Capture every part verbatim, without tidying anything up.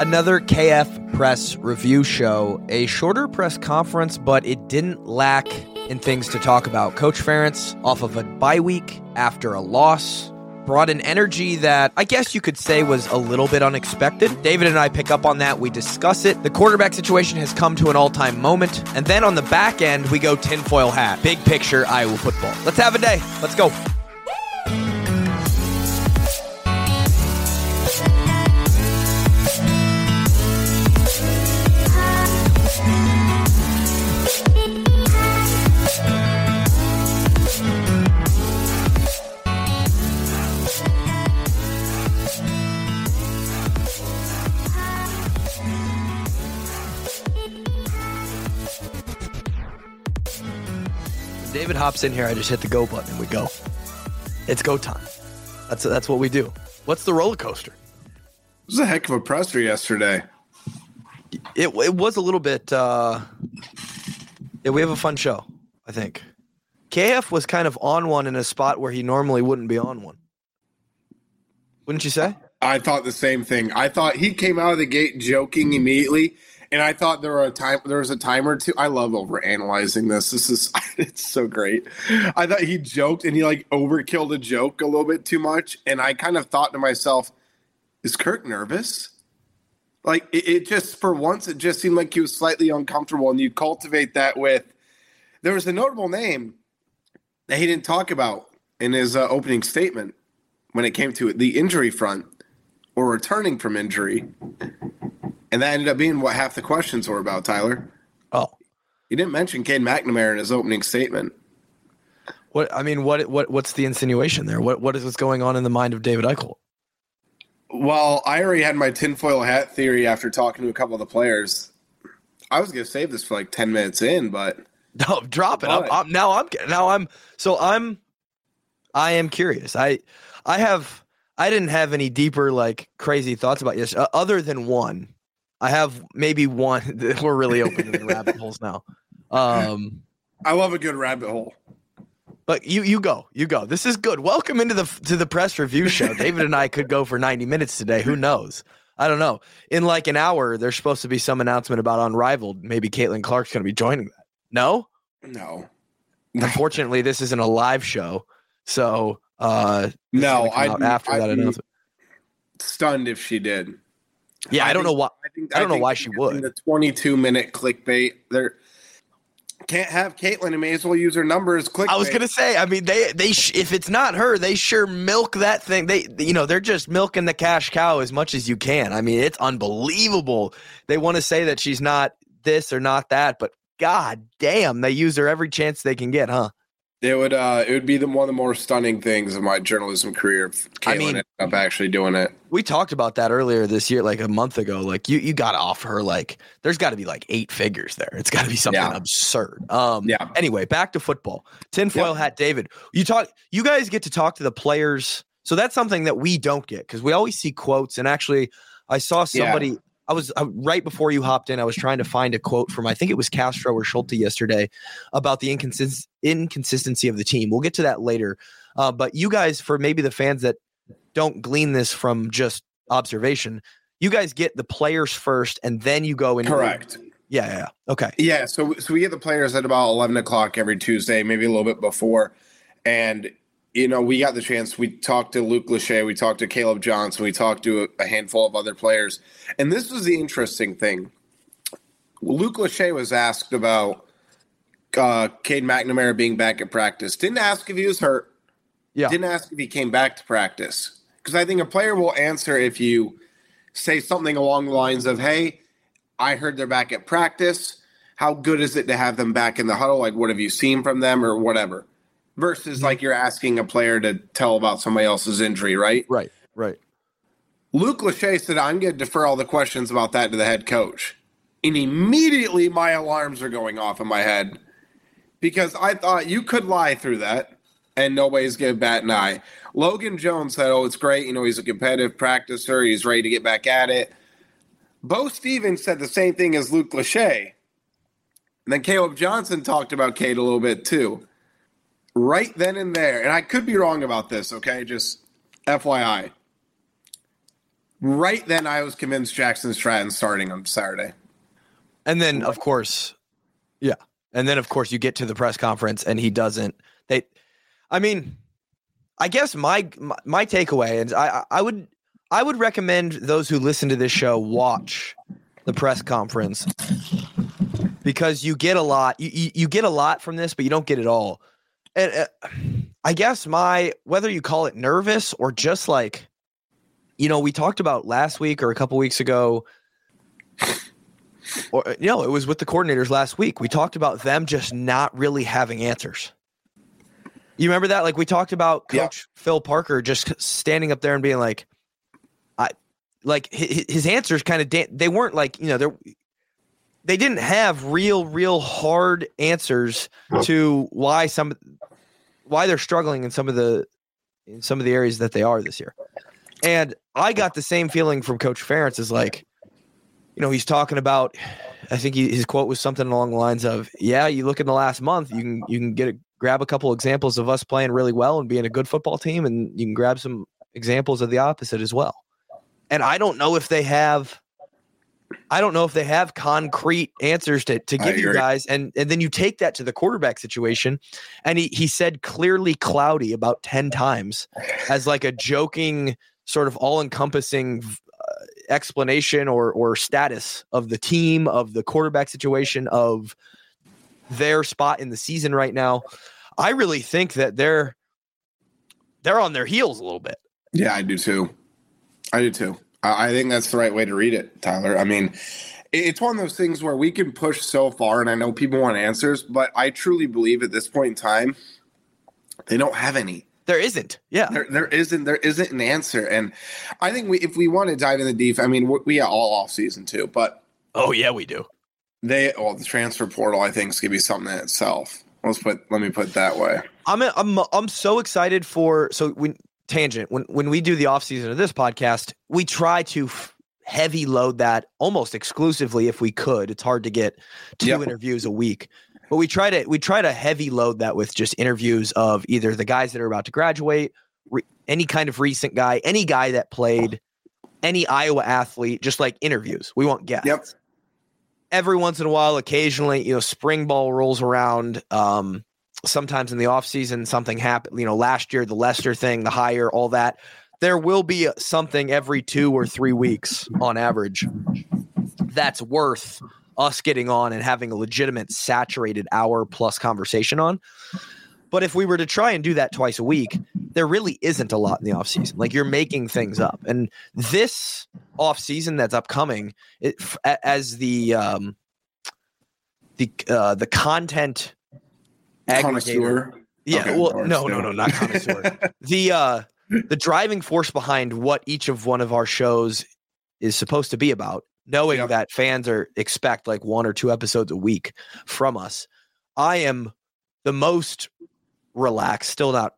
Another K F Press review show, a shorter press conference, but it didn't lack in things to talk about. Coach Ferentz, off of a bye week after a loss, brought an energy that I guess you could say was a little bit unexpected. David and I pick up on that. We discuss it. The quarterback situation has come to an all-time moment. And then on the back end, we go tinfoil hat. Big picture Iowa football. Let's have a day. Let's go. David hops in here, I just hit the go button and we go. It's go time. That's that's what we do. What's the roller coaster? It was a heck of a presser yesterday. It it was a little bit. Uh, yeah, we have a fun show, I think. K F was kind of on one in a spot where he normally wouldn't be on one. Wouldn't you say? I thought the same thing. I thought he came out of the gate joking immediately. And I thought there were a time there was a time or two. I love overanalyzing this. This is it's so great. I thought he joked and he like overkilled a joke a little bit too much. And I kind of thought to myself, is Kirk nervous? Like it, it just for once it just seemed like he was slightly uncomfortable. And you cultivate that with there was a notable name that he didn't talk about in his uh, opening statement when it came to it, the injury front or returning from injury. And that ended up being what half the questions were about, Tyler. Oh. He didn't mention Cade McNamara in his opening statement. What I mean, what what what's the insinuation there? What what is what's going on in the mind of David Eichel? Well, I already had my tinfoil hat theory after talking to a couple of the players. I was going to save this for like ten minutes in, but no, drop it. I'm, I'm, now I'm now I'm so I'm I am curious. I I have I didn't have any deeper like crazy thoughts about this uh, other than one. I have maybe one. We're really open to the rabbit holes now. Um, I love a good rabbit hole. But you, you go, you go. This is good. Welcome into the to the press review show. David and I could go for ninety minutes today. Who knows? I don't know. In like an hour, there's supposed to be some announcement about Unrivaled. Maybe Caitlin Clark's going to be joining that. No, no. Unfortunately, this isn't a live show, so uh, no. I after I'd that announcement. Stunned if she did. Yeah, I, I don't think, know why. I, think, I don't I know why she would. The twenty-two minute clickbait. There can't have Caitlin and may as well use her number as clickbait. I was gonna say. I mean, they they sh- if it's not her, they sure milk that thing. They you know they're just milking the cash cow as much as you can. I mean, it's unbelievable. They want to say that she's not this or not that, but god damn, they use her every chance they can get, huh? It would uh, it would be the one of the more stunning things of my journalism career if Caitlin I mean, ended up actually doing it. We talked about that earlier this year, like a month ago. Like you, you got to offer her like there's got to be like eight figures there. It's got to be something yeah. absurd. Um, yeah. Anyway, back to football. Tinfoil yep. hat, David. You talk. You guys get to talk to the players, so that's something that we don't get because we always see quotes. And actually, I saw somebody. Yeah. I was uh, right before you hopped in. I was trying to find a quote from I think it was Castro or Schulte yesterday about the inconsist- inconsistency of the team. We'll get to that later. Uh, but you guys, for maybe the fans that don't glean this from just observation, you guys get the players first, and then you go into correct. The, yeah, yeah, okay, yeah. So, so we get the players at about eleven o'clock every Tuesday, maybe a little bit before, and. You know, we got the chance. We talked to Luke Lachey. We talked to Caleb Johnson. We talked to a, a handful of other players. And this was the interesting thing. Luke Lachey was asked about uh, Cade McNamara being back at practice. Didn't ask if he was hurt. Yeah. Didn't ask if he came back to practice. Because I think a player will answer if you say something along the lines of, hey, I heard they're back at practice. How good is it to have them back in the huddle? Like, what have you seen from them or whatever? Versus like you're asking a player to tell about somebody else's injury, right? Right, right. Luke Lachey said, I'm going to defer all the questions about that to the head coach. And immediately my alarms are going off in my head because I thought you could lie through that and nobody's going to bat an eye. Logan Jones said, oh, it's great. You know, he's a competitive practicer. He's ready to get back at it. Bo Stevens said the same thing as Luke Lachey. And then Caleb Johnson talked about Cade a little bit too. Right then and there, and I could be wrong about this, okay? Just F Y I. right then I was convinced Jackson Stratton starting on Saturday. And then, of course, yeah. And then, of course, you get to the press conference and he doesn't. They, I mean, I guess my my, my takeaway, and I, I would I would recommend those who listen to this show watch the press conference because you get a lot. You, you, you get a lot from this, but you don't get it all. And uh, I guess my, whether you call it nervous or just like, you know, we talked about last week or a couple weeks ago, or, you know, it was with the coordinators last week. We talked about them just not really having answers. You remember that? Like we talked about Coach yeah. Phil Parker just standing up there and being like, I like his, his answers kind of, da- they weren't like, you know, they're, they didn't have real, real hard answers to why some, why they're struggling in some of the, in some of the areas that they are this year. And I got the same feeling from Coach Ferentz is like, you know, he's talking about, I think he, his quote was something along the lines of, yeah, you look in the last month, you can, you can get a, grab a couple examples of us playing really well and being a good football team. And you can grab some examples of the opposite as well. And I don't know if they have, I don't know if they have concrete answers to, to give you guys. And, and then you take that to the quarterback situation. And he, he said clearly cloudy about ten times as like a joking sort of all encompassing uh, explanation or, or status of the team, of the quarterback situation, of their spot in the season right now. I really think that they're, they're on their heels a little bit. Yeah, I do too. I do too. I think that's the right way to read it, Tyler. I mean, it's one of those things where we can push so far, and I know people want answers, but I truly believe at this point in time, they don't have any. There isn't. Yeah. There, there isn't there isn't an answer. And I think we, if we want to dive in the deep, I mean, we, we are all off season too, but. Oh, yeah, we do. They, well, the transfer portal, I think, is going to be something in itself. Let's put, let me put it that way. I'm, I'm, I'm so excited for, so when, tangent when when we do the off season of this podcast, we try to f- heavy load that almost exclusively if we could. It's hard to get two yep. interviews a week, but we try to we try to heavy load that with just interviews of either the guys that are about to graduate, re- any kind of recent guy, any guy that played, any Iowa athlete, just like interviews. We want guests. Yep. Every once in a while, occasionally, you know, spring ball rolls around. Um, Sometimes in the offseason, something happened, you know, last year, the Lester thing, the hire, all that. There will be something every two or three weeks on average that's worth us getting on and having a legitimate saturated hour plus conversation on. But if we were to try and do that twice a week, there really isn't a lot in the offseason. Like you're making things up. And this offseason that's upcoming, it, as the um, the uh, the content connoisseur. Yeah, okay, well, no, no, no, not connoisseur. the uh, the driving force behind what each of one of our shows is supposed to be about, knowing yep. that fans are expect like one or two episodes a week from us. I am the most relaxed, still not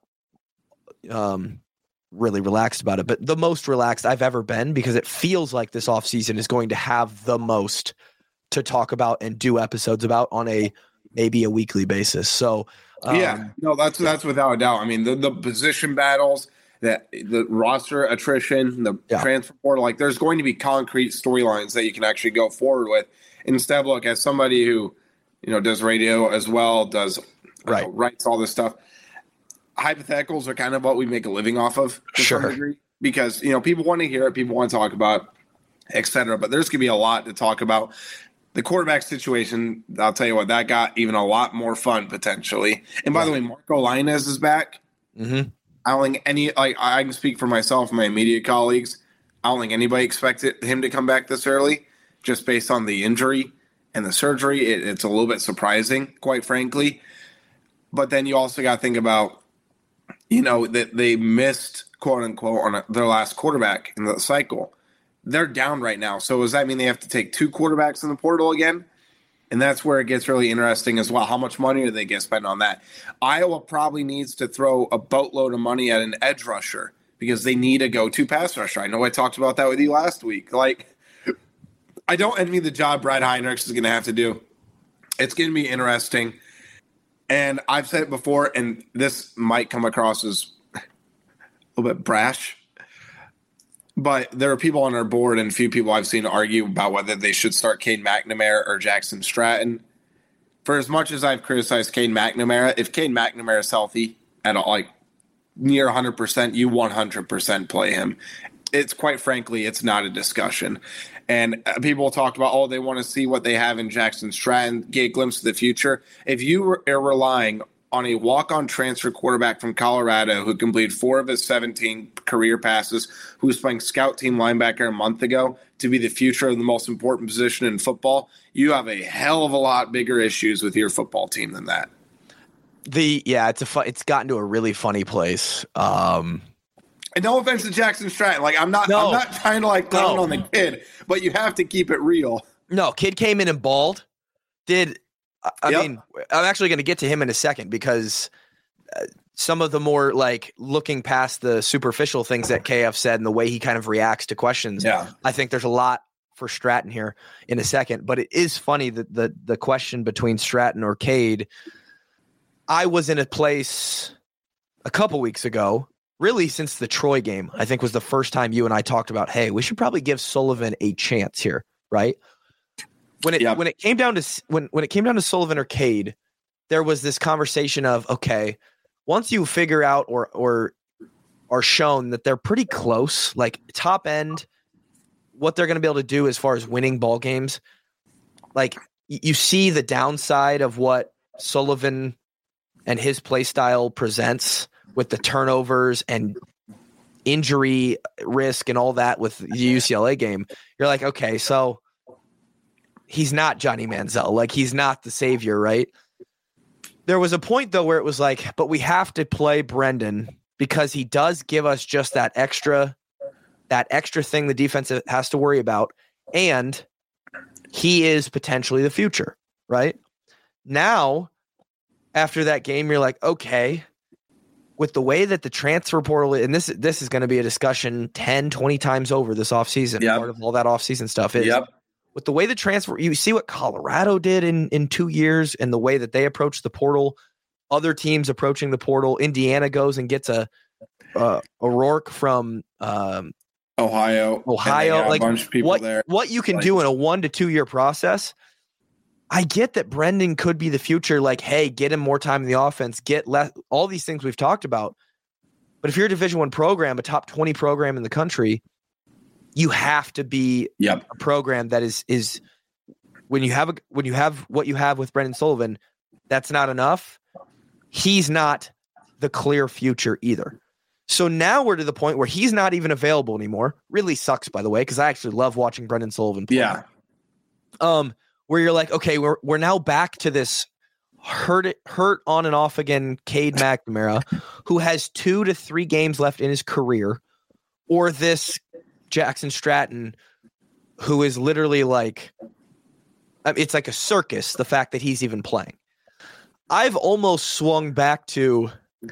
um, really relaxed about it, but the most relaxed I've ever been because it feels like this offseason is going to have the most to talk about and do episodes about on a maybe a weekly basis. So um, yeah, no, that's that's without a doubt. I mean, the, the position battles, that the roster attrition, the yeah. transfer portal, like there's going to be concrete storylines that you can actually go forward with. Instead, look, as somebody who, you know, does radio as well, does right. know, writes all this stuff. Hypotheticals are kind of what we make a living off of to sure. some degree, because you know people want to hear it, people want to talk about, et cetera. But there's going to be a lot to talk about. The quarterback situation, I'll tell you what, that got even a lot more fun potentially. And by yeah. the way, Marco Lainez is back. Mm-hmm. I don't think any, like I can speak for myself and my immediate colleagues. I don't think anybody expected him to come back this early, just based on the injury and the surgery. It, it's a little bit surprising, quite frankly. But then you also got to think about, you know, that they missed, quote unquote, on a, their last quarterback in the cycle. They're down right now. So does that mean they have to take two quarterbacks in the portal again? And that's where it gets really interesting as well. How much money do they get spent on that? Iowa probably needs to throw a boatload of money at an edge rusher because they need a go-to pass rusher. I know I talked about that with you last week. Like, I don't envy the job Brad Heinrichs is going to have to do. It's going to be interesting. And I've said it before, and this might come across as a little bit brash. But there are people on our board and a few people I've seen argue about whether they should start Cade McNamara or Jackson Stratton. For as much as I've criticized Cade McNamara, if Cade McNamara is healthy at all, like near one hundred percent, you one hundred percent play him. It's quite frankly, it's not a discussion. And people talked about, oh, they want to see what they have in Jackson Stratton, get a glimpse of the future. If you are relying on a walk-on transfer quarterback from Colorado who completed four of his seventeen career passes, who was playing scout team linebacker a month ago, to be the future of the most important position in football, you have a hell of a lot bigger issues with your football team than that. The yeah, it's a fu- it's gotten to a really funny place. Um, and no offense to Jackson Stratton, like I'm not no, I'm not trying to like clown no. on the kid, but you have to keep it real. No, kid came in and balled. Did I yep. mean, I'm actually going to get to him in a second because uh, some of the more like looking past the superficial things that K F said and the way he kind of reacts to questions. Yeah. I think there's a lot for Stratton here in a second, but it is funny that the, the question between Stratton or Cade, I was in a place a couple weeks ago, really since the Troy game, I think was the first time you and I talked about, hey, we should probably give Sullivan a chance here. Right. When it yep. when it came down to when when it came down to Sullivan or Cade, there was this conversation of, okay, once you figure out or or are shown that they're pretty close, like top end, what they're going to be able to do as far as winning ball games, like you see the downside of what Sullivan and his play style presents with the turnovers and injury risk and all that with the U C L A game. You're like, okay, so he's not Johnny Manziel. Like, he's not the savior, right? There was a point, though, where it was like, but we have to play Brendan because he does give us just that extra, that extra thing the defense has to worry about. And he is potentially the future, right? Now, after that game, you're like, okay, with the way that the transfer portal, and this, this is going to be a discussion ten, twenty times over this offseason. Yep. Part of all that offseason stuff is, yep. with the way the transfer, you see what Colorado did in, in two years and the way that they approached the portal, other teams approaching the portal. Indiana goes and gets a uh, O'Rourke from um, Ohio. Ohio, like a bunch of people what, there. what you can like, do in a one to two year process. I get that Brendan could be the future. Like, hey, get him more time in the offense, get less, all these things we've talked about. But if you're a Division One program, a top twenty program in the country, you have to be yep. a program that is is when you have a when you have what you have with Brendan Sullivan, that's not enough. He's not the clear future either. So now we're to the point where he's not even available anymore. Really sucks, by the way, because I actually love watching Brendan Sullivan play. Yeah. Um, where you're like, okay, we're we're now back to this hurt it hurt on and off again, Cade McNamara, who has two to three games left in his career, or this Jackson Stratton, who is literally like, it's like a circus, the fact that he's even playing. I've almost swung back to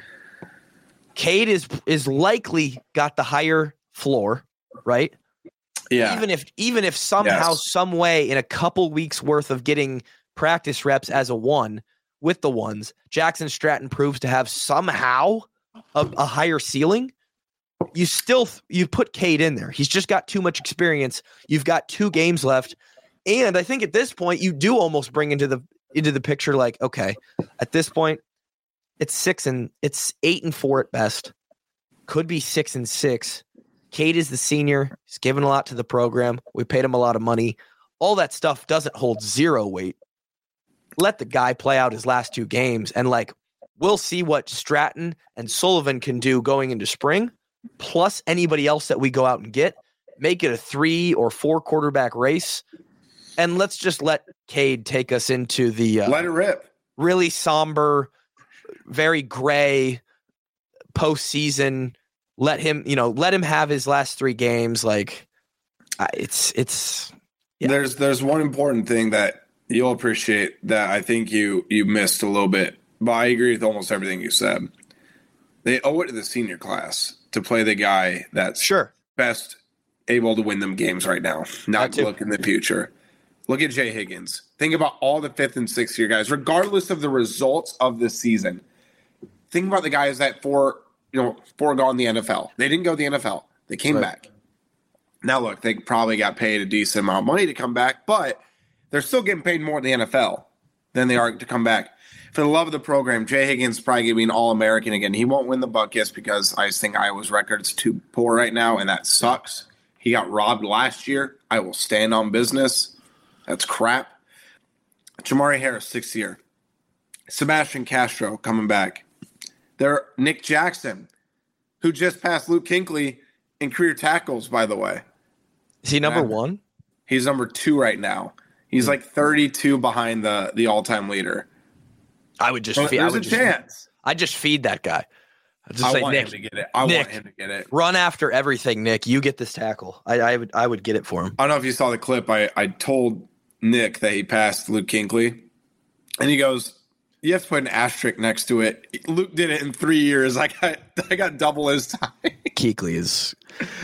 Cade is is likely got the higher floor, right? Yeah. Even if even if somehow, yes. some way, in a couple weeks worth of getting practice reps as a one with the ones, Jackson Stratton proves to have somehow a, a higher ceiling. You still you put Cade in there. He's just got too much experience. You've got two games left, and I think at this point you do almost bring into the into the picture like, okay, at this point it's six and it's eight and four at best. Could be six and six. Cade is the senior. He's given a lot to the program. We paid him a lot of money. All that stuff doesn't hold zero weight. Let the guy play out his last two games, and like we'll see what Stratton and Sullivan can do going into spring. Plus anybody else that we go out and get, make it a three or four quarterback race. And let's just let Cade take us into the uh, let it rip. Really somber, very gray postseason. Let him, you know, let him have his last three games. Like uh, it's, it's, yeah. There's, there's one important thing that you'll appreciate that I think you, you missed a little bit, but I agree with almost everything you said. They owe it to the senior class to play the guy that's sure best able to win them games right now, not look in the future. Look at Jay Higgins. Think about all the fifth and sixth year guys, regardless of the results of the season. Think about the guys that for you know foregone the N F L. They didn't go to the N F L. They came right. back. Now, look, they probably got paid a decent amount of money to come back, but they're still getting paid more in the N F L than they are to come back. For the love of the program, Jay Higgins is probably going to be an All-American again. He won't win the Buckets because I just think Iowa's record is too poor right now, and that sucks. He got robbed last year. I will stand on business. That's crap. Jamari Harris, sixth year. Sebastian Castro coming back. There, Nick Jackson, who just passed Luke Kuechly in career tackles, by the way. Is he number one? He's number two right now. He's like thirty-two behind the, the all-time leader. I would just well, feed. There's I would a just, chance. I just feed that guy. I just I say, want Nick, him to get it. I Nick, want him to get it. Run after everything, Nick. You get this tackle. I, I would. I would get it for him. I don't know if you saw the clip. I, I told Nick that he passed Luke Kuechly, and he goes, "You have to put an asterisk next to it." Luke did it in three years. I got I got double his time. Kuechly is.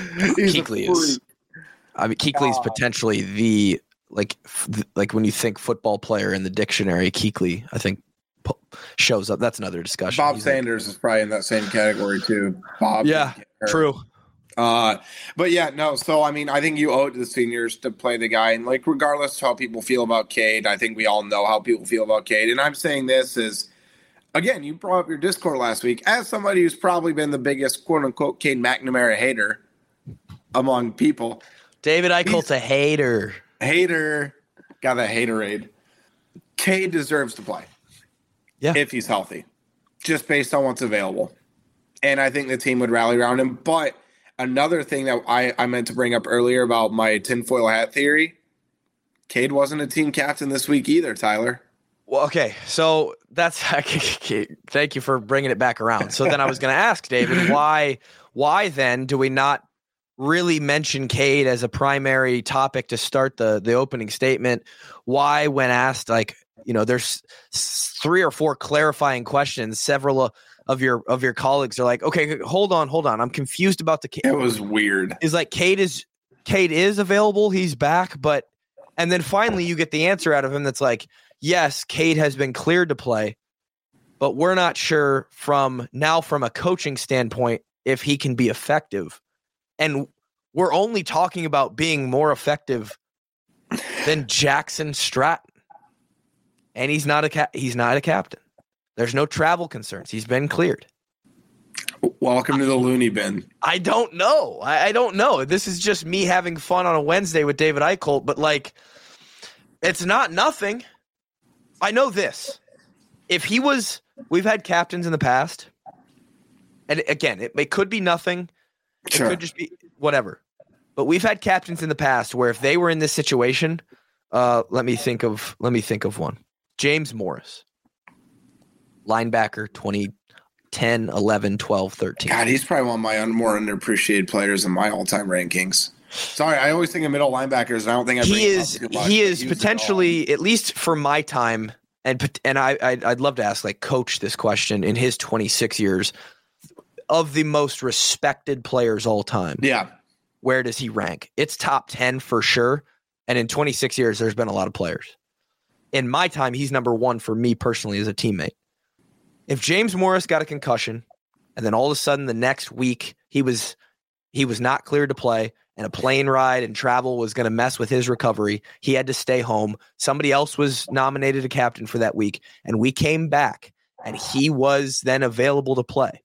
Kuechly is. I mean, Kuechly is potentially the like f- like when you think football player in the dictionary, Kuechly, I think po- shows up. That's another discussion. Bob He's Sanders like, is probably in that same category too. Bob, yeah, true. Uh, but yeah, no. So I mean, I think you owe it to the seniors to play the guy, and like regardless of how people feel about Cade, I think we all know how people feel about Cade. And I'm saying this is, again, you brought up your Discord last week as somebody who's probably been the biggest quote unquote Cade McNamara hater among people. David Eichelt's a hater. Hater, got that haterade. Cade deserves to play. Yeah, if he's healthy, just based on what's available. And I think the team would rally around him. But another thing that I, I meant to bring up earlier about my tinfoil hat theory, Cade wasn't a team captain this week either, Tyler. Well, okay, so that's thank you for bringing it back around. So then I was going to ask David, why, why then do we not really mention Cade as a primary topic to start the the opening statement? Why, when asked, like, you know, there's three or four clarifying questions, several of your of your colleagues are like, okay, hold on, hold on, I'm confused about the Cade. It was weird. Is like Cade is Cade is available, he's back, but and then finally you get the answer out of him that's like, yes, Cade has been cleared to play, but we're not sure from now from a coaching standpoint if he can be effective. And we're only talking about being more effective than Jackson Stratton. And he's not a ca- he's not a captain. There's no travel concerns. He's been cleared. Welcome to the loony bin. I don't know. I, I don't know. This is just me having fun on a Wednesday with David Eichelt, but like, it's not nothing. I know this. If he was, we've had captains in the past, and again, it, it could be nothing. Sure. It could just be whatever. But we've had captains in the past where if they were in this situation, uh, let me think of let me think of one. James Morris. Linebacker, twenty ten, eleven, twelve, thirteen. God, he's probably one of my un- more underappreciated players in my all-time rankings. Sorry, I always think of middle linebackers, and I don't think I bring he is him up too much, he is potentially, at least for my time, and and I I'd, I'd love to ask like Coach this question in his twenty-six years, of the most respected players all time. Yeah. Where does he rank? It's top ten for sure. And in twenty-six years, there's been a lot of players. In my time, he's number one for me personally as a teammate. If James Morris got a concussion and then all of a sudden the next week he was he was not cleared to play and a plane ride and travel was going to mess with his recovery, he had to stay home. Somebody else was nominated a captain for that week, and we came back and he was then available to play.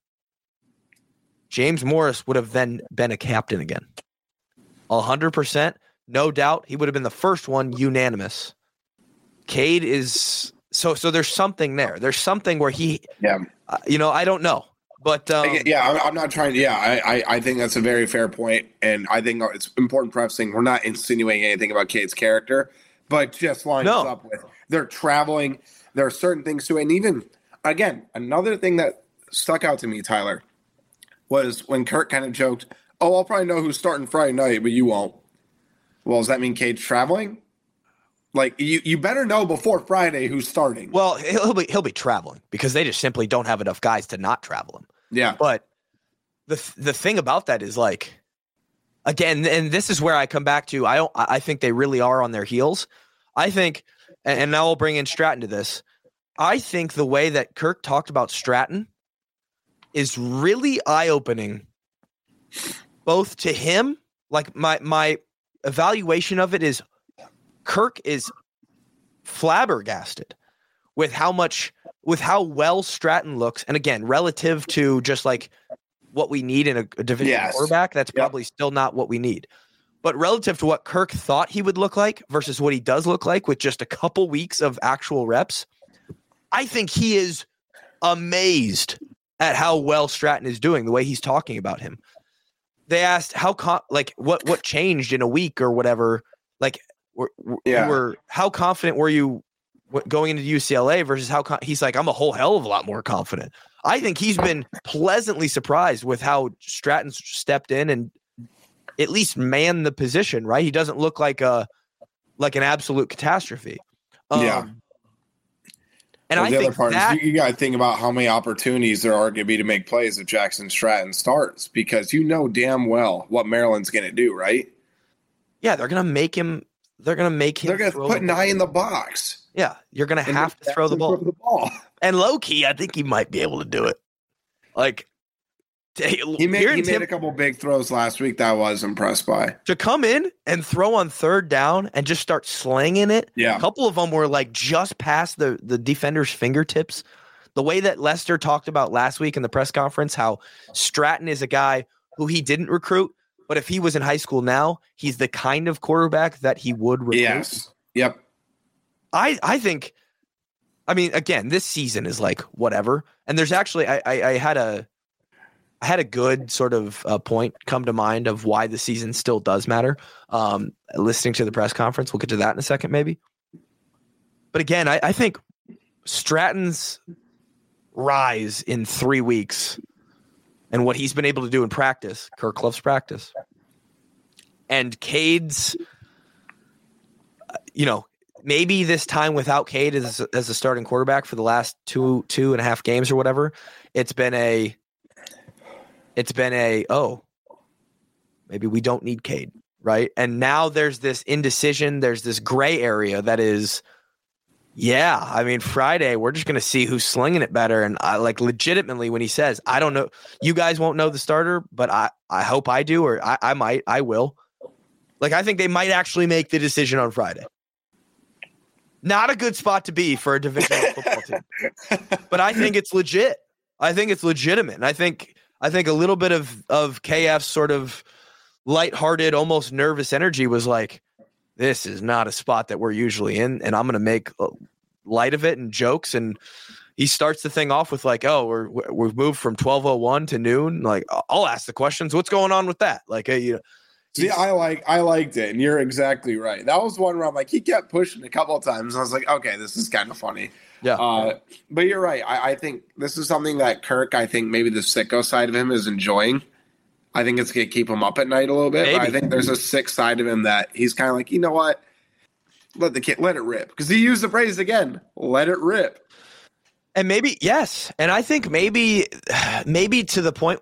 James Morris would have then been a captain again. one hundred percent, no doubt. He would have been the first one, unanimous. Cade is so so. There's something there. There's something where he, yeah. Uh, you know, I don't know, but um, yeah, I'm, I'm not trying to. Yeah, I, I I think that's a very fair point, and I think it's important prefacing. We're not insinuating anything about Cade's character, but just lines no. up with they're traveling. There are certain things to it, and even again, another thing that stuck out to me, Tyler, was when Kurt kind of joked, "Oh, I'll probably know who's starting Friday night, but you won't." Well, does that mean Cade's traveling? Like, you, you better know before Friday who's starting. Well, he'll be he'll be traveling because they just simply don't have enough guys to not travel him. Yeah. But the the thing about that is, like, again, and this is where I come back to, I don't I think they really are on their heels. I think, and now I'll bring in Stratton to this. I think the way that Kirk talked about Stratton is really eye-opening, both to him like my my evaluation of it is Kirk is flabbergasted with how much, with how well Stratton looks. And again, relative to just like what we need in a, a division yes. quarterback, that's yep. probably still not what we need. But relative to what Kirk thought he would look like versus what he does look like with just a couple weeks of actual reps, I think he is amazed at how well Stratton is doing, the way he's talking about him. They asked how con- like what what changed in a week or whatever. Like, were, yeah. were how confident were you going into U C L A versus how con- he's like, I'm a whole hell of a lot more confident. I think he's been pleasantly surprised with how Stratton stepped in and at least manned the position. Right, he doesn't look like a like an absolute catastrophe. Um, yeah. And well, I the think other part that, is you, you got to think about how many opportunities there are going to be to make plays if Jackson Stratton starts, because you know damn well what Maryland's going to do, right? Yeah, they're going to make him. They're going to make him. They're going to put the nine in the box. Yeah, you're going to have to throw the ball. the ball. And low key, I think he might be able to do it. Like he made, he made him, a couple big throws last week that I was impressed by. To come in and throw on third down and just start slinging it. Yeah. A couple of them were like just past the, the defender's fingertips. The way that Lester talked about last week in the press conference, how Stratton is a guy who he didn't recruit, but if he was in high school now, he's the kind of quarterback that he would recruit. Yes. Yep. I, I think, I mean, again, this season is like whatever. And there's actually, I, I, I had a, I had a good sort of uh, point come to mind of why the season still does matter. Um, listening to the press conference, we'll get to that in a second, maybe. But again, I, I think Stratton's rise in three weeks and what he's been able to do in practice, Kirk loves practice, and Cade's, uh, you know, maybe this time without Cade as, as a starting quarterback for the last two, two and a half games or whatever, it's been a, It's been a, oh, maybe we don't need Cade, right? And now there's this indecision. There's this gray area that is, yeah, I mean, Friday, we're just going to see who's slinging it better. And I like legitimately when he says, I don't know, you guys won't know the starter, but I, I hope I do, or I, I might, I will. Like, I think they might actually make the decision on Friday. Not a good spot to be for a divisional football team. But I think it's legit. I think it's legitimate. And I think... I think a little bit of, of K F's sort of lighthearted, almost nervous energy was like, this is not a spot that we're usually in, and I'm going to make light of it and jokes. And he starts the thing off with like, oh, we're, we've moved from twelve oh one to noon. Like, I'll ask the questions. What's going on with that? Like, you know, see, I like, I liked it, and you're exactly right. That was one where I'm like, he kept pushing a couple of times, and I was like, okay, this is kind of funny. Yeah. Uh, but you're right. I, I think this is something that Kirk, I think maybe the sicko side of him is enjoying. I think it's going to keep him up at night a little bit. But I think there's a sick side of him that he's kind of like, you know what? Let the kid, let it rip. Because he used the phrase again, let it rip. And maybe, yes. And I think maybe, maybe to the point,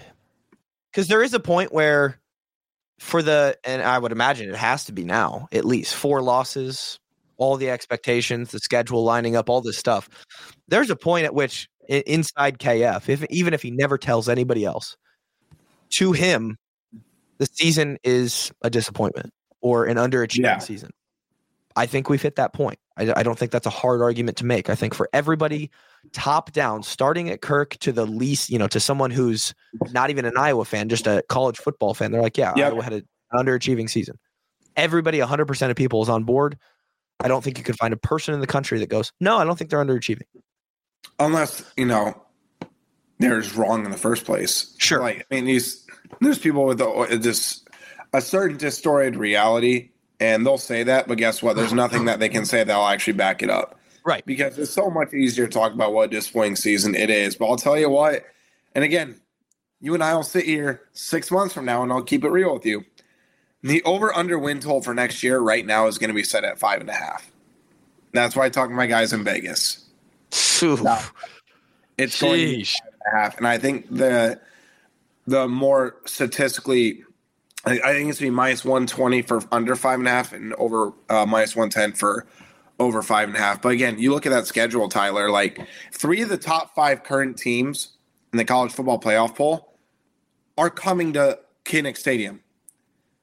because there is a point where for the, and I would imagine it has to be now, at least four losses, all the expectations, the schedule lining up, all this stuff. There's a point at which inside K F, if even if he never tells anybody else, to him, the season is a disappointment or an underachieving yeah. season. I think we've hit that point. I, I don't think that's a hard argument to make. I think for everybody top down, starting at Kirk to the least, you know, to someone who's not even an Iowa fan, just a college football fan, they're like, yeah, yep. Iowa had an underachieving season. Everybody, one hundred percent of people is on board. I don't think you could find a person in the country that goes, no, I don't think they're underachieving. Unless, you know, they're just wrong in the first place. Sure. Like, I mean, these, there's people with a, just a certain distorted reality, and they'll say that, but guess what? There's nothing that they can say that'll actually back it up. Right. Because it's so much easier to talk about what a disappointing season it is. But I'll tell you what, and again, you and I will sit here six months from now, and I'll keep it real with you. The over-under win total for next year right now is going to be set at five and a half. That's why I talk to my guys in Vegas. No, it's Sheesh. going to be five and a half, and I think the the more statistically, I, I think it's going to be minus one twenty for under five and a half, and over uh, minus one ten for over five and a half. But again, you look at that schedule, Tyler. Like three of the top five current teams in the college football playoff poll are coming to Kinnick Stadium.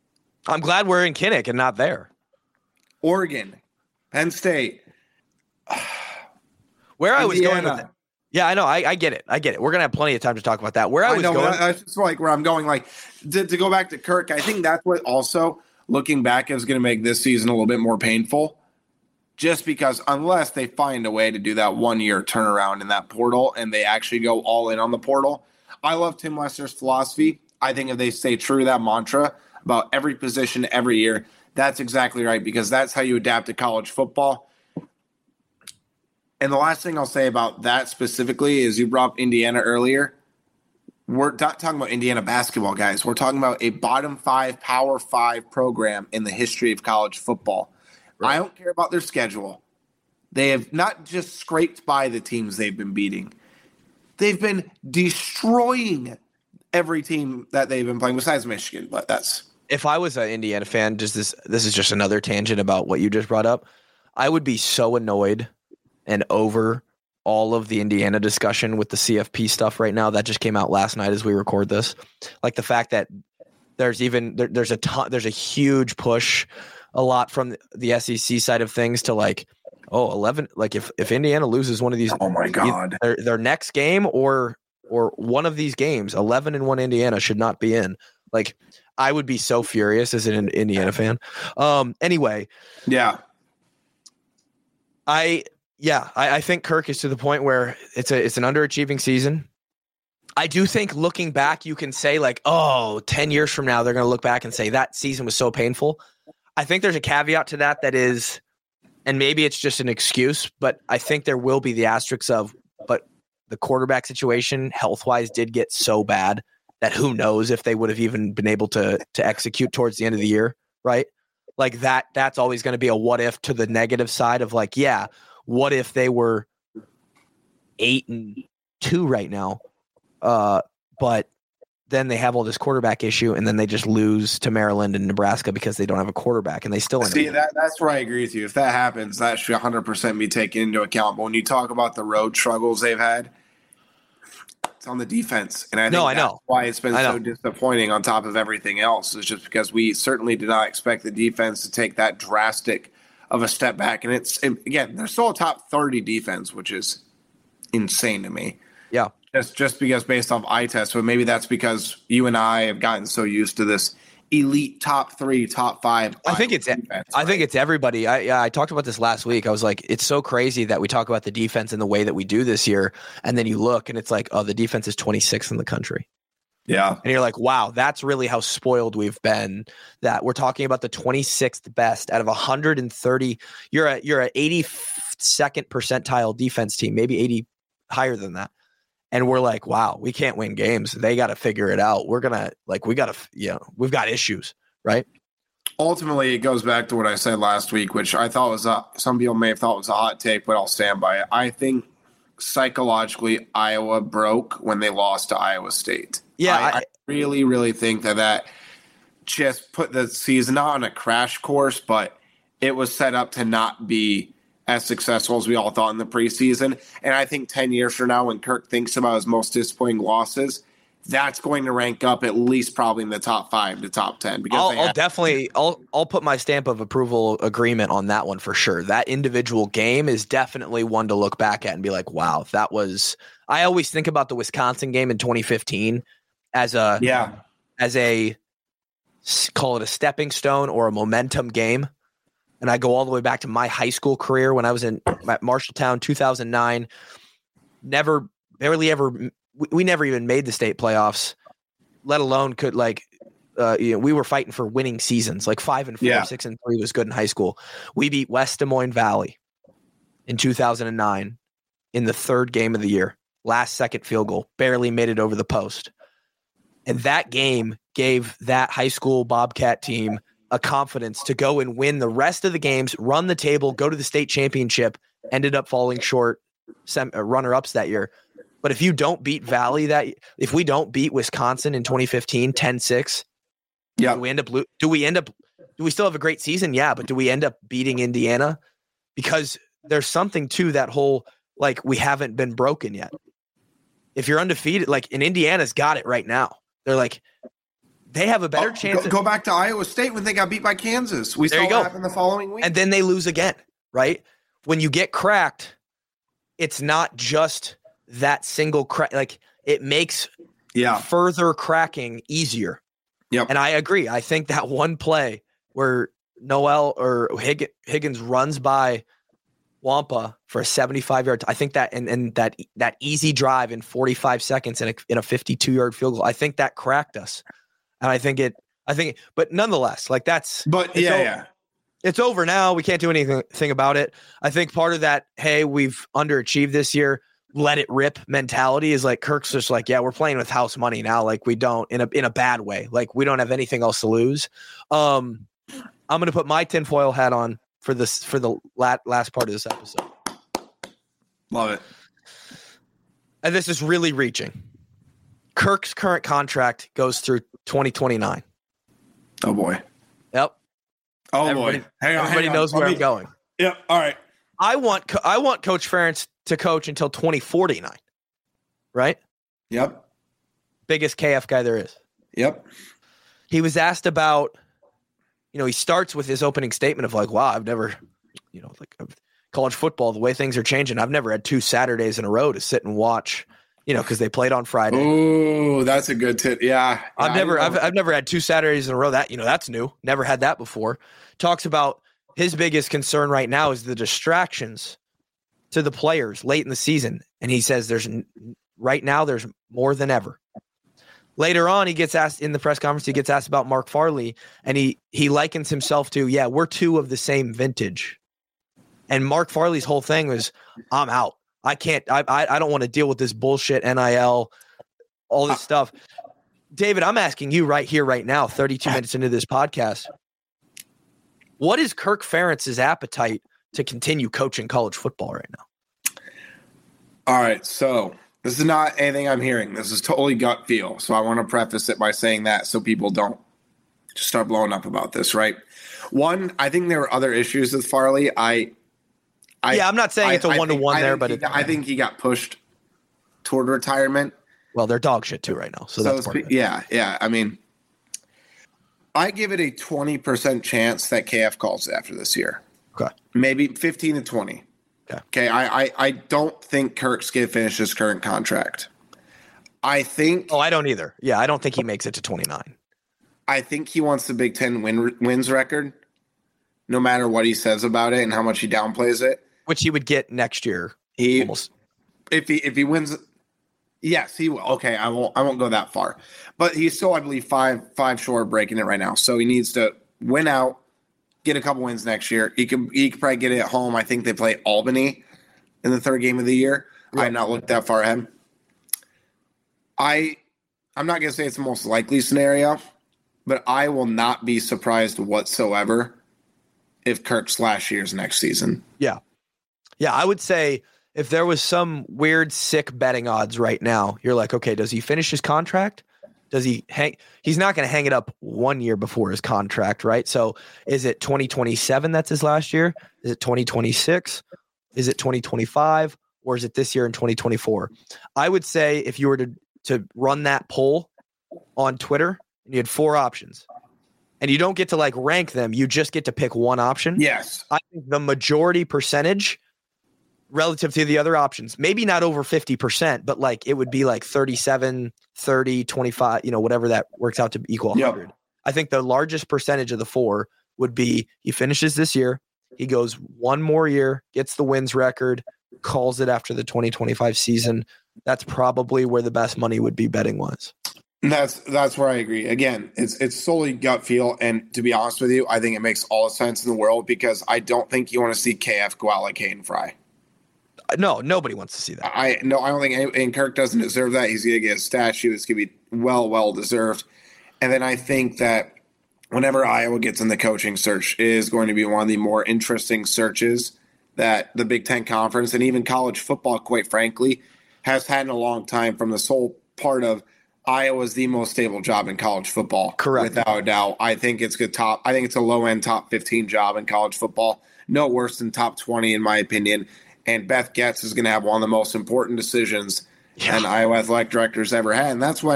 I'm glad we're in Kinnick and not there. Oregon, Penn State. Where I was Indiana. going with it. Yeah, I know. I, I get it. I get it. We're going to have plenty of time to talk about that. Where I, I was know, going. That's just like where I'm going. Like to, to go back to Kirk, I think that's what also looking back is going to make this season a little bit more painful. Just because unless they find a way to do that one year turnaround in that portal and they actually go all in on the portal. I love Tim Lester's philosophy. I think if they stay true to that mantra about every position every year, that's exactly right, because that's how you adapt to college football. And the last thing I'll say about that specifically is you brought up Indiana earlier. We're not talking about Indiana basketball, guys. We're talking about a bottom five, power five program in the history of college football. Right. I don't care about their schedule. They have not just scraped by the teams they've been beating. They've been destroying every team that they've been playing besides Michigan, but that's if I was an Indiana fan, just this this is just another tangent about what you just brought up. I would be so annoyed and over all of the Indiana discussion with the C F P stuff right now that just came out last night as we record this. Like the fact that there's even there, there's a ton, there's a huge push a lot from the S E C side of things to like, oh, eleven, like if, if Indiana loses one of these, oh my God, their, their next game or, or one of these games, eleven and one Indiana should not be in. Like I would be so furious as an Indiana fan. Um, anyway. Yeah. I, yeah, I, I think Kirk is to the point where it's a, it's an underachieving season. I do think looking back, you can say like, oh, ten years from now, they're going to look back and say that season was so painful. I think there's a caveat to that that is, and maybe it's just an excuse, but I think there will be the asterisks of, but the quarterback situation health-wise did get so bad that who knows if they would have even been able to to execute towards the end of the year, right? Like that, that's always going to be a what if to the negative side of like, yeah, what if they were eight and two right now? Uh, but then they have all this quarterback issue, and then they just lose to Maryland and Nebraska because they don't have a quarterback, and they still see that. That's where I agree with you. If that happens, that should one hundred percent be taken into account. But when you talk about the road struggles they've had, it's on the defense, and I think no, I that's know. why it's been so disappointing. On top of everything else, is just because we certainly did not expect the defense to take that drastic of a step back. And it's again, they're still a top thirty defense, which is insane to me. Yeah. Just, just because based off eye test, but maybe that's because you and I have gotten so used to this elite top three, top five. I think it's defense, I right? think it's everybody. I yeah, I talked about this last week. I was like, it's so crazy that we talk about the defense in the way that we do this year, and then you look and it's like, oh, the defense is twenty-sixth in the country. Yeah, and you're like, wow, that's really how spoiled we've been. That we're talking about the twenty-sixth best out of one hundred thirty. You're a you're a eighty-second percentile defense team, maybe eighty higher than that. And we're like, wow, we can't win games. They got to figure it out. We're going to like, we got to, you know, we've got issues, right? Ultimately, it goes back to what I said last week, which I thought was a, some people may have thought was a hot take, but I'll stand by it. I think psychologically Iowa broke when they lost to Iowa State. Yeah. I, I, I really, really think that that just put the season not on a crash course, but it was set up to not be as successful as we all thought in the preseason. And I think ten years from now, when Kirk thinks about his most disappointing losses, that's going to rank up at least probably in the top five to top ten. Because I'll, I'll definitely, I'll, I'll put my stamp of approval agreement on that one for sure. That individual game is definitely one to look back at and be like, wow, that was, I always think about the Wisconsin game in twenty fifteen as a, yeah, as a, call it a stepping stone or a momentum game. And I go all the way back to my high school career when I was in at Marshalltown, two thousand nine. Never, barely ever, we, we never even made the state playoffs, let alone could like, uh, you know, we were fighting for winning seasons. Like five and four, yeah. six and three was good in high school. We beat West Des Moines Valley in two thousand nine in the third game of the year. Last second field goal, barely made it over the post. And that game gave that high school Bobcat team a confidence to go and win the rest of the games, run the table, go to the state championship, ended up falling short sem- uh, runner-ups that year. But if you don't beat Valley that, if we don't beat Wisconsin in twenty fifteen, ten six, yeah, do we end up, lo- do we end up, do we still have a great season? Yeah. But do we end up beating Indiana? Because there's something to that whole, like we haven't been broken yet. If you're undefeated, like in Indiana's got it right now. They're like, they have a better oh, chance. Go, go back to Iowa State when they got beat by Kansas. We there saw you go. what happened the following week. And then they lose again, right? When you get cracked, it's not just that single crack. Like, it makes yeah. further cracking easier. Yep. And I agree. I think that one play where Noel or Hig- Higgins runs by Wampa for a seventy-five yard, I think that, and, and that, that easy drive in forty-five seconds in a, in a fifty-two yard field goal, I think that cracked us. And I think it, I think, but nonetheless, like that's, but yeah, over, yeah, it's over now. We can't do anything about it. I think part of that, hey, we've underachieved this year, let it rip mentality is like Kirk's just like, yeah, we're playing with house money now. Like we don't in a, in a bad way. Like we don't have anything else to lose. Um, I'm going to put my tinfoil hat on for this, for the lat, last part of this episode. Love it. And this is really reaching. Kirk's current contract goes through twenty twenty-nine. Oh boy. Yep. Oh everybody, boy. Hang on, everybody hang knows on. where me, I'm going. Yep. All right. I want, I want Coach Ferentz to coach until twenty forty-nine. Right? Yep. Biggest K F guy there is. Yep. He was asked about, you know, he starts with his opening statement of like, wow, I've never, you know, like college football, the way things are changing. I've never had two Saturdays in a row to sit and watch, you know, because they played on Friday. Oh, that's a good tip. Yeah. I've yeah, never, I've, I've never had two Saturdays in a row. That, you know, that's new. Never had that before. Talks about his biggest concern right now is the distractions to the players late in the season. And he says there's right now, there's more than ever. Later on, he gets asked in the press conference, he gets asked about Mark Farley, and he he likens himself to, yeah, we're two of the same vintage. And Mark Farley's whole thing was, I'm out. I can't, I I, I don't want to deal with this bullshit N I L, all this uh, stuff. David, I'm asking you right here, right now, thirty-two minutes into this podcast, what is Kirk Ferentz's appetite to continue coaching college football right now? All right, so this is not anything I'm hearing. This is totally gut feel. So I want to preface it by saying that so people don't just start blowing up about this, right? One, I think there were other issues with Farley. I, I yeah, I'm not saying I, it's a one to one there, but he, it, I think he got pushed toward retirement. Well, they're dog shit too right now, so, so that's part of it. Yeah, yeah. I mean, I give it a twenty percent chance that K F calls after this year. Okay, maybe fifteen to twenty. Okay. Okay. I, I, I don't think Kirk's going to finish his current contract. I think. Oh, I don't either. Yeah, I don't think he makes it to twenty-nine. I think he wants the Big Ten win, wins record, no matter what he says about it and how much he downplays it. Which he would get next year. He almost. If he if he wins, yes, he will. Okay, I won't I won't go that far, but he's still, I believe, five five short of breaking it right now. So he needs to win out. Get a couple wins next year. He could he could probably get it at home. I think they play Albany in the third game of the year. Yeah. I have not looked that far ahead. I I'm not gonna say it's the most likely scenario, but I will not be surprised whatsoever if Kirk's last year's next season. Yeah. Yeah, I would say if there was some weird sick betting odds right now, you're like, okay, does he finish his contract? Does he hang? He's not going to hang it up one year before his contract, right? So is it twenty twenty-seven that's his last year? Is it twenty twenty-six? Is it twenty twenty-five? Or is it this year in twenty twenty-four? I would say if you were to, to run that poll on Twitter and you had four options and you don't get to like rank them, you just get to pick one option. Yes. I think the majority percentage relative to the other options, maybe not over fifty percent, but like it would be like thirty-seven, thirty, twenty-five, you know, whatever that works out to equal one hundred. Yep. I think the largest percentage of the four would be he finishes this year, he goes one more year, gets the wins record, calls it after the twenty twenty-five season. That's probably where the best money would be betting wise. That's that's where I agree. Again, it's it's solely gut feel, and to be honest with you, I think it makes all the sense in the world because I don't think you want to see K F go out like Hayden Fry. No, nobody wants to see that. I no, I don't think any, and Kirk doesn't deserve that. He's going to get a statue. It's going to be well, well deserved. And then I think that whenever Iowa gets in the coaching search, it is going to be one of the more interesting searches that the Big Ten Conference and even college football, quite frankly, has had in a long time. From the sole part of Iowa's the most stable job in college football, correct, without a doubt. I think it's good top. I think it's a low end top fifteen job in college football. No worse than top twenty, in my opinion. And Beth Getz is going to have one of the most important decisions yeah. an Iowa athletic director's ever had. And that's when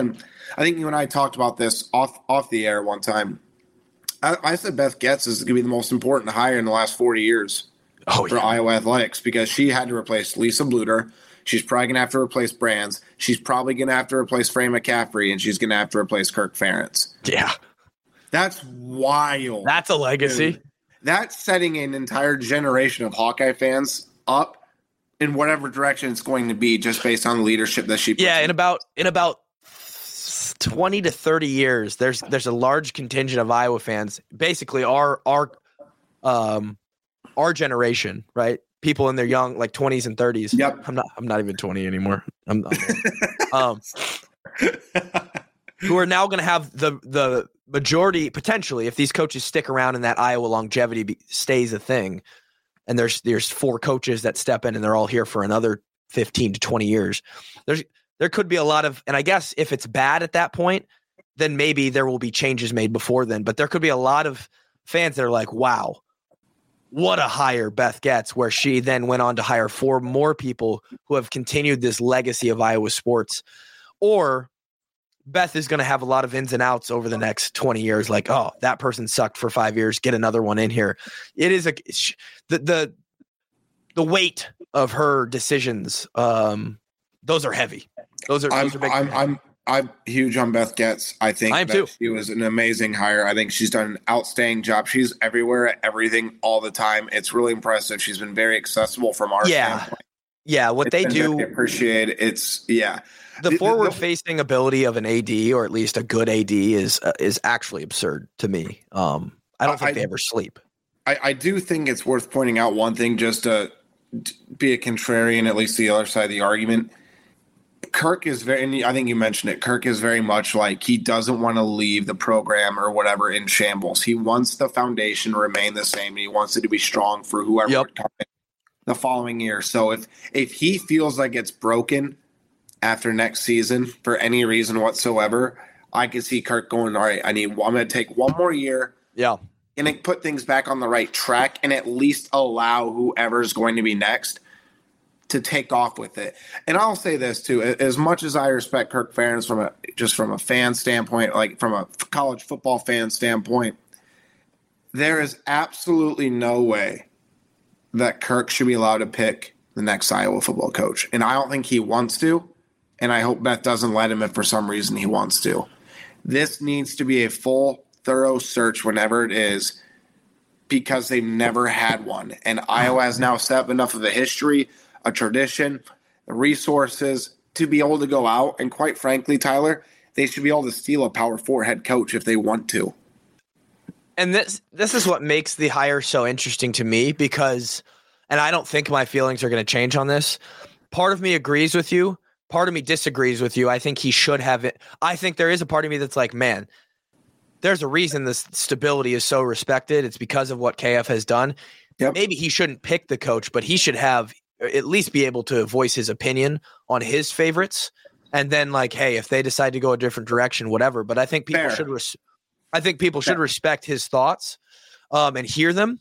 I think you and I talked about this off off the air one time. I, I said Beth Goetz is going to be the most important hire in the last forty years oh, for yeah. Iowa athletics because she had to replace Lisa Bluter. She's probably going to have to replace Brands. She's probably going to have to replace Frey McCaffrey, and she's going to have to replace Kirk Ferentz. Yeah. That's wild. That's a legacy. Dude. That's setting an entire generation of Hawkeye fans up in whatever direction it's going to be just based on the leadership that she puts Yeah, in. in about in about twenty to thirty years, there's there's a large contingent of Iowa fans, basically our our um our generation, right? People in their young, like twenties and thirties. Yep. I'm not. I'm not even twenty anymore. I'm not. um, who are now going to have the the majority potentially, if these coaches stick around and that Iowa longevity be, stays a thing, and there's there's four coaches that step in and they're all here for another fifteen to twenty years. There's there could be a lot of, and I guess if it's bad at that point, then maybe there will be changes made before then. But there could be a lot of fans that are like, wow. What a hire Beth Goetz, where she then went on to hire four more people who have continued this legacy of Iowa sports. Or Beth is going to have a lot of ins and outs over the next twenty years. Like, oh, that person sucked for five years. Get another one in here. It is a the the the weight of her decisions. Um, those are heavy. Those are. Those I'm, are big. I'm, I'm I'm huge on Beth Goetz. I think I am that too. She was an amazing hire. I think she's done an outstanding job. She's everywhere at everything all the time. It's really impressive. She's been very accessible from our yeah. standpoint. Yeah, what it's they do. Appreciate it. It's yeah. The, the forward-facing ability of an A D, or at least a good A D, is uh, is actually absurd to me. Um, I don't think I, they ever sleep. I, I do think it's worth pointing out one thing, just to, to be a contrarian, at least the other side of the argument. Kirk is very, and I think you mentioned it, Kirk is very much like he doesn't want to leave the program or whatever in shambles. He wants the foundation to remain the same, and he wants it to be strong for whoever yep. comes in the following year. So if if he feels like it's broken after next season for any reason whatsoever, I can see Kirk going, all right, I need, I'm going to take one more year. Yeah. And it put things back on the right track and at least allow whoever's going to be next to take off with it. And I'll say this too, as much as I respect Kirk Ferentz from a just from a fan standpoint, like from a college football fan standpoint, there is absolutely no way that Kirk should be allowed to pick the next Iowa football coach. And I don't think he wants to, and I hope Beth doesn't let him if for some reason he wants to. This needs to be a full, thorough search whenever it is, because they've never had one. And Iowa has now set up enough of a history, a tradition, the resources to be able to go out. And quite frankly, Tyler, they should be able to steal a Power Four head coach if they want to. And this this is what makes the hire so interesting to me, because, and I don't think my feelings are going to change on this. Part of me agrees with you. Part of me disagrees with you. I think he should have it. I think there is a part of me that's like, man, there's a reason this stability is so respected. It's because of what K F has done. Yep. Maybe he shouldn't pick the coach, but he should have at least be able to voice his opinion on his favorites. And then, like, hey, if they decide to go a different direction, whatever. But I think people Fair. should res- I think people should Fair. respect his thoughts um, and hear them.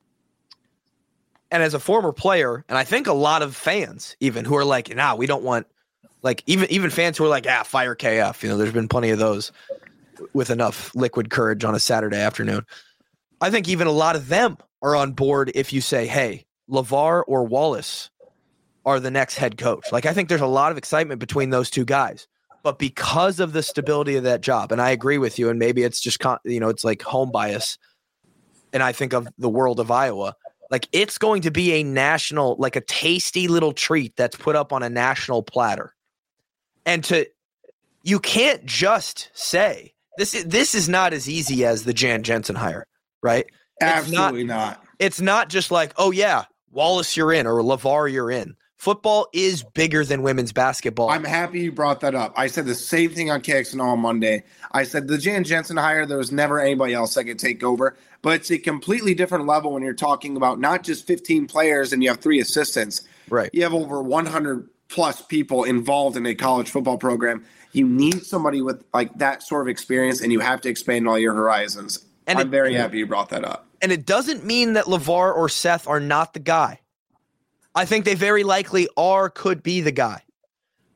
And as a former player, and I think a lot of fans even who are like, nah, we don't want, like, even even fans who are like, ah, fire K F. You know, there's been plenty of those with enough liquid courage on a Saturday afternoon. I think even a lot of them are on board if you say, hey, LeVar or Wallace are the next head coach. Like, I think there's a lot of excitement between those two guys. But because of the stability of that job, and I agree with you, and maybe it's just, you know, it's like home bias, and I think of the world of Iowa, like, it's going to be a national, like a tasty little treat that's put up on a national platter. And to, you can't just say, this is, this is not as easy as the Jan Jensen hire, right? Absolutely it's not, not. It's not just like, oh yeah, Wallace, you're in, or LeVar, you're in. Football is bigger than women's basketball. I'm happy you brought that up. I said the same thing on K X N O on Monday. I said the Jan Jensen hire, there was never anybody else that could take over. But it's a completely different level when you're talking about not just fifteen players and you have three assistants. Right. You have over one hundred plus people involved in a college football program. You need somebody with like that sort of experience, and you have to expand all your horizons. And I'm it, very happy you brought that up. And it doesn't mean that LeVar or Seth are not the guy. I think they very likely are, could be the guy.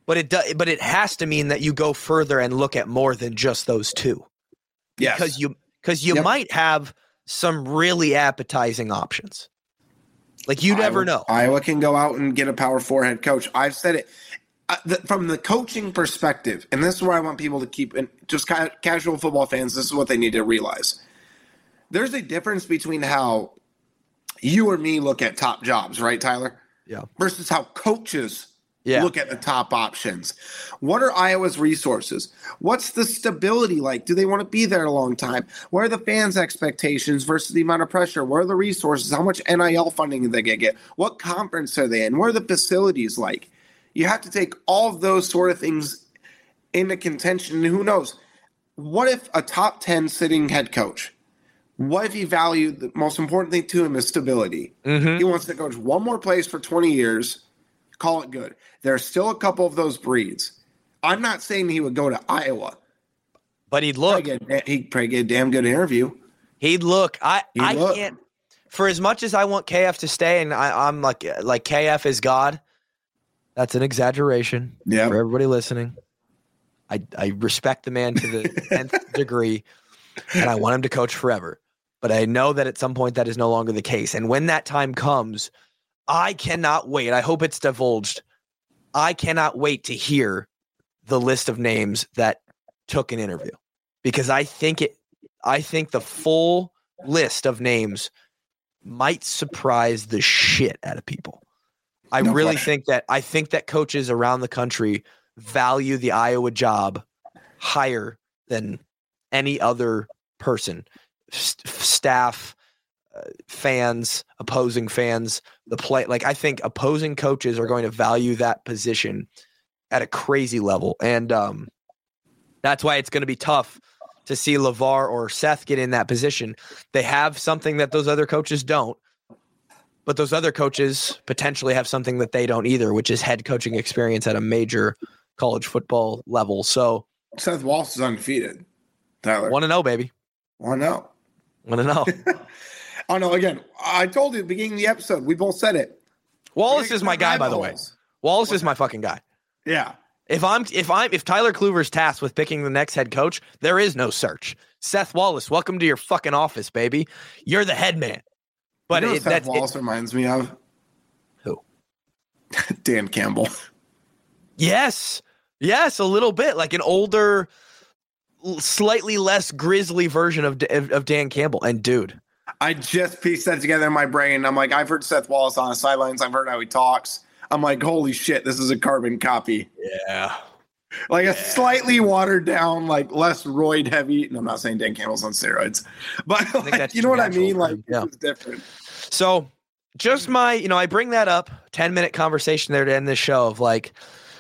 but it does, but it has to mean that you go further and look at more than just those two. Yes. Because you because you Yep. might have some really appetizing options. Like you never Iowa, know. Iowa can go out and get a Power Four head coach. I've said it uh, the, from the coaching perspective, and this is where I want people to keep. And just ca- casual football fans, this is what they need to realize. There's a difference between how you or me look at top jobs, right, Tyler? Yeah. Versus how coaches yeah. look at the top options. What are Iowa's resources? What's the stability like? Do they want to be there a long time? What are the fans' expectations versus the amount of pressure? What are the resources? How much N I L funding do they get? What conference are they in? What are the facilities like? You have to take all of those sort of things into contention. And who knows? What if a top ten sitting head coach, what if he valued the most important thing to him is stability? Mm-hmm. He wants to coach one more place for twenty years, call it good. There's still a couple of those breeds. I'm not saying he would go to Iowa, but he'd look. Get, he'd probably get a damn good interview. He'd look. I he'd I look. can't. For as much as I want K F to stay, and I, I'm like like K F is God. That's an exaggeration. Yeah. For everybody listening, I I respect the man to the nth degree, and I want him to coach forever. But I know that at some point that is no longer the case. And when that time comes, I cannot wait. I hope it's divulged. I cannot wait to hear the list of names that took an interview, because I think it, I think the full list of names might surprise the shit out of people. I No really question. think that, I think that coaches around the country value the Iowa job higher than any other person. St- staff, uh, fans, opposing fans, the play. Like, I think opposing coaches are going to value that position at a crazy level. And um, that's why it's going to be tough to see LeVar or Seth get in that position. They have something that those other coaches don't, but those other coaches potentially have something that they don't either, which is head coaching experience at a major college football level. So Seth Wallace is undefeated. Tyler. Want to know, baby. Want to know. Want to know. Oh, no, again, I told you at the beginning of the episode, we both said it. Wallace is my guy, by the way. Wallace is my fucking guy. Yeah. If I'm if I'm if Tyler Kluver's tasked with picking the next head coach, there is no search. Seth Wallace, welcome to your fucking office, baby. You're the head man. But you know it, what Seth that's, Wallace it, reminds me of? Who? Dan Campbell. Yes. Yes, a little bit. Like an older, slightly less grisly version of of Dan Campbell. And dude, I just pieced that together in my brain. I'm like, I've heard Seth Wallace on the sidelines. I've heard how he talks. I'm like, holy shit, this is a carbon copy. Yeah. Like yeah. a slightly watered down, like less roid heavy. And I'm not saying Dan Campbell's on steroids, but like, you know what I mean? Like, yeah. It's different. So just my, you know, I bring that up, ten minute conversation there to end this show of like,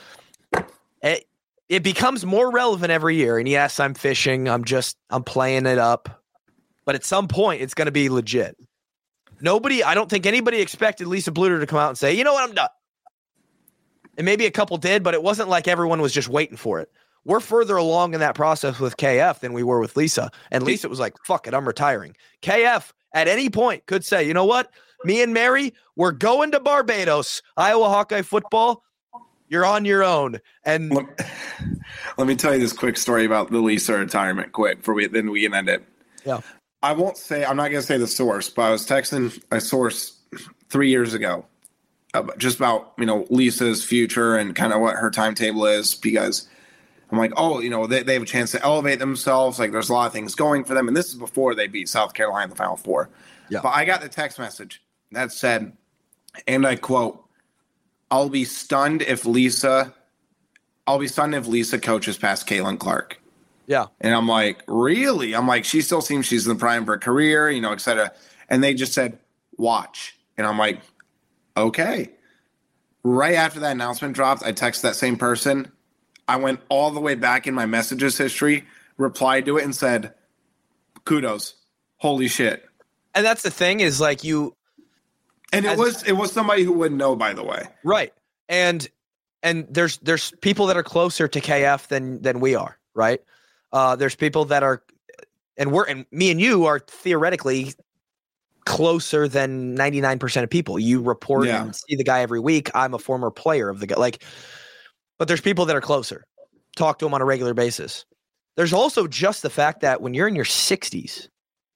it, it becomes more relevant every year. And yes, I'm fishing. I'm just, I'm playing it up. But at some point, it's going to be legit. Nobody, I don't think anybody expected Lisa Bluter to come out and say, you know what, I'm done. And maybe a couple did, but it wasn't like everyone was just waiting for it. We're further along in that process with K F than we were with Lisa. And Lisa was like, fuck it, I'm retiring. K F at any point could say, you know what? Me and Mary, we're going to Barbados. Iowa Hawkeye football, you're on your own. And let, let me tell you this quick story about the Lisa retirement quick before we then we can end it. Yeah. I won't say, I'm not going to say the source, but I was texting a source three years ago about, just about, you know, Lisa's future and kind of what her timetable is, because I'm like, oh, you know, they, they have a chance to elevate themselves. Like there's a lot of things going for them. And this is before they beat South Carolina in the Final Four. Yeah. But I got the text message that said, and I quote, I'll be stunned if Lisa, I'll be stunned if Lisa coaches past Caitlin Clark. Yeah. And I'm like, really? I'm like, she still seems she's in the prime of her career, you know, et cetera. And they just said, watch. And I'm like, okay. Right after that announcement dropped, I texted that same person. I went all the way back in my messages history, replied to it and said, kudos. Holy shit. And that's the thing is like you. And it as, was it was somebody who wouldn't know, by the way. Right. And and there's there's people that are closer to K F than than we are, right? Uh, there's people that are, and we're, and me and you are theoretically closer than ninety-nine percent of people. You report yeah. and see the guy every week. I'm a former player of the guy. Like, but there's people that are closer. Talk to them on a regular basis. There's also just the fact that when you're in your sixties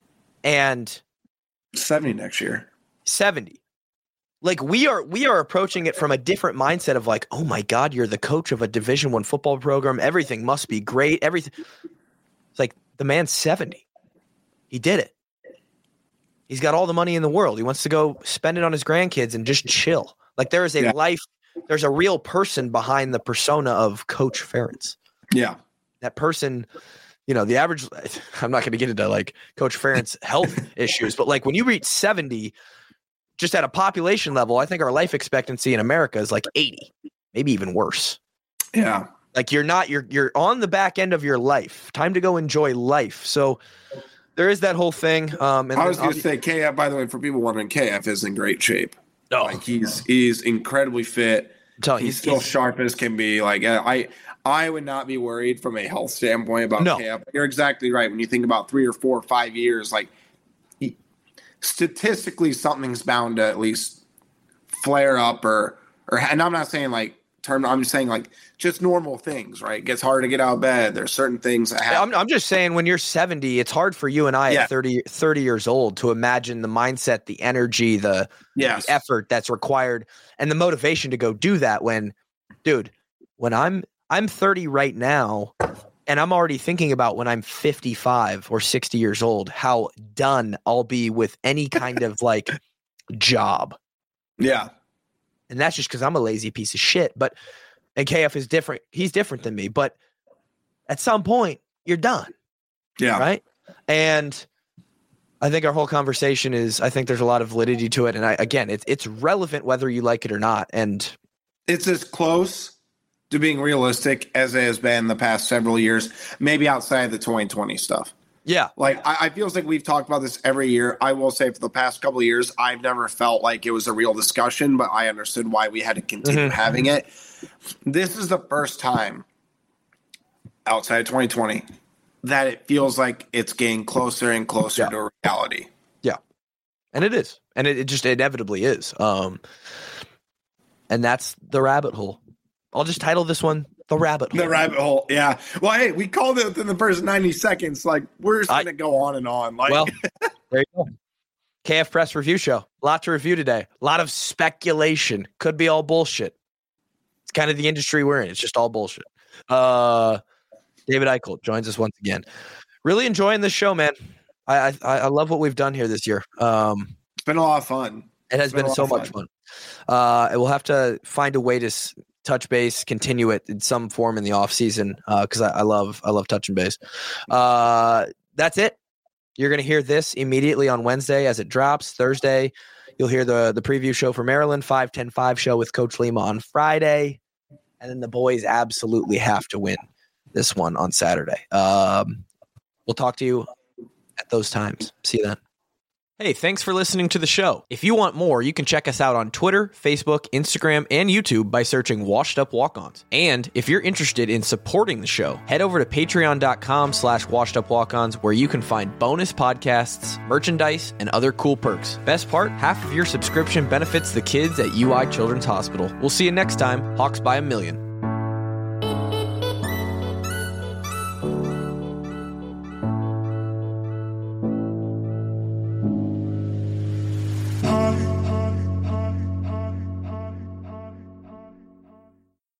and seventy next year, seventy, like we are, we are approaching it from a different mindset of like, oh my God, you're the coach of a Division One football program. Everything must be great. Everything. It's like the man's seventy. He did it. He's got all the money in the world. He wants to go spend it on his grandkids and just chill. Like there is a yeah. life. There's a real person behind the persona of Coach Ferentz. Yeah. That person, you know, the average, I'm not going to get into like Coach Ferentz health issues, but like when you reach seventy, just at a population level, I think our life expectancy in America is like eighty, maybe even worse. Yeah. Like you're not, you're, you're on the back end of your life. Time to go enjoy life. So there is that whole thing. Um, and I was going to say K F, by the way, for people wondering, K F is in great shape. Oh. Like he's, he's incredibly fit. You, he's, he's still he's, sharp as can be. Like I, I would not be worried from a health standpoint about no. K F. You're exactly right. When you think about three or four or five years, like he, statistically, something's bound to at least flare up or, or, and I'm not saying like term, I'm just saying like just normal things, right? It gets hard to get out of bed. There's certain things that happen. I'm, I'm just saying when you're seventy, it's hard for you and I yeah. at thirty, thirty years old to imagine the mindset, the energy, the, yes. the effort that's required and the motivation to go do that when, dude, when I'm, I'm thirty right now, and I'm already thinking about when I'm fifty-five or sixty years old, how done I'll be with any kind of like job. Yeah. And that's just because I'm a lazy piece of shit. But, and K F is different. He's different than me. But at some point, you're done. Yeah. Right? And I think our whole conversation is, I think there's a lot of validity to it. And I, again, it's it's relevant whether you like it or not. And it's as close to being realistic as it has been the past several years, maybe outside of the twenty twenty stuff. Yeah. Like I, I feels like we've talked about this every year. I will say for the past couple of years, I've never felt like it was a real discussion, but I understood why we had to continue mm-hmm. having it. This is the first time outside of twenty twenty that it feels like it's getting closer and closer yeah. to reality. Yeah. And it is. And it, it just inevitably is. Um, and that's the rabbit hole. I'll just title this one The Rabbit Hole. The Rabbit Hole, yeah. Well, hey, we called it within the first ninety seconds. Like, we're just going to go on and on. Like, well, there you go. K F Press Review Show. A lot to review today. A lot of speculation. Could be all bullshit. It's kind of the industry we're in. It's just all bullshit. Uh, David Eichel joins us once again. Really enjoying this show, man. I I, I love what we've done here this year. Um, it's been a lot of fun. It has been, been so much fun. fun. Uh, we'll have to find a way to s- touch base, continue it in some form in the off season because uh, I, I love I love touching base. Uh, that's it. You're going to hear this immediately on Wednesday as it drops. Thursday, you'll hear the the preview show for Maryland, five ten five show with Coach Lima on Friday. And then the boys absolutely have to win this one on Saturday. Um, we'll talk to you at those times. See you then. Hey, thanks for listening to the show. If you want more, you can check us out on Twitter, Facebook, Instagram, and YouTube by searching Washed Up Walk-Ons. And if you're interested in supporting the show, head over to patreon.com slash washed up walk-ons where you can find bonus podcasts, merchandise, and other cool perks. Best part, half of your subscription benefits the kids at U I Children's Hospital. We'll see you next time. Hawks by a million.